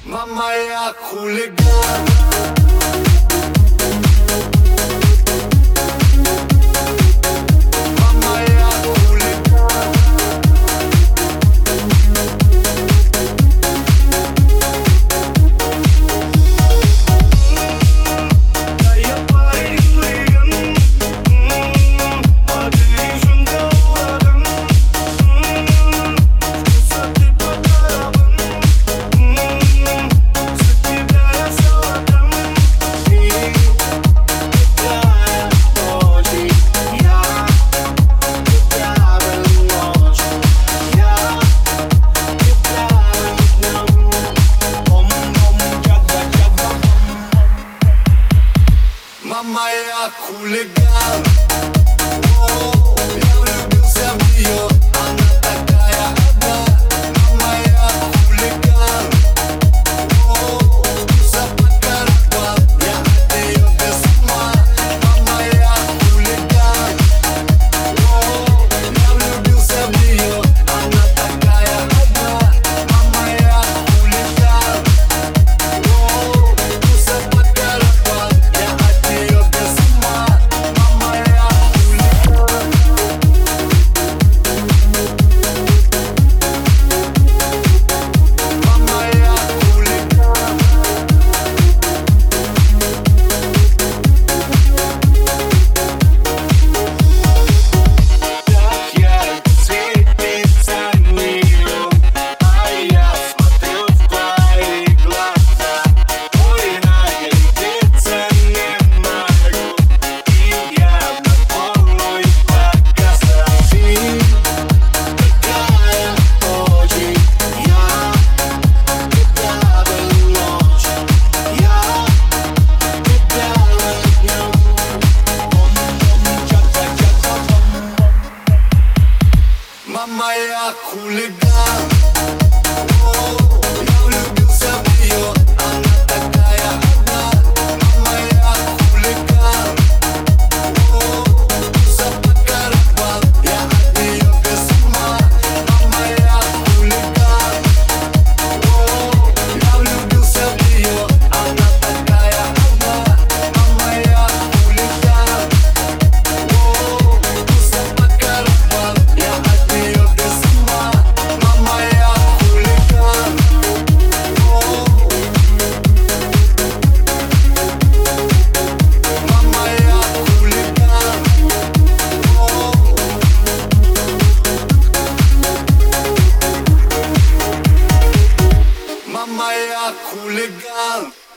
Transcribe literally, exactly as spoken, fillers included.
Мама, я хулиган. Мама, я хулиган. Да я парень хулиган, а ты жена ладан. Вкуса ты подарован, за тебя я все отдам. И такая ночь, я правильно ночь, я правильно днем. Бом-бом, чаба-чаба, мама, я хулиган. О, я влюбился в нее, она такая одна. Мама, я хулиган. О, вкуса под караван, я от нее без ума. Мама, я хулиган. О, я влюбился в нее, она такая одна. Мама, я хулиган. О, вкуса под караван, я от нее без ума. Мама, я хулиган. Мама, я хулиган. Так я цепиться нее, а я смотрю в твои глаза. Ой, наглядеться не могу, и я на полную показал. Ты такая очень, я правильно ночь, я правильно днем. Бом-бом, чака-чака, бом. Мама, я хулиган. О, я влюбился в нее, она такая одна. Мама, я хулиган. О, вкуса под караван, я от нее без ума. Мама, я хулиган. О, я влюбился в нее, она такая одна. Мама, я хулиган. О, вкуса под караван, я от нее без ума. Мама, я хулиган. О, мама, я хулиган. О, мама, я хулиган.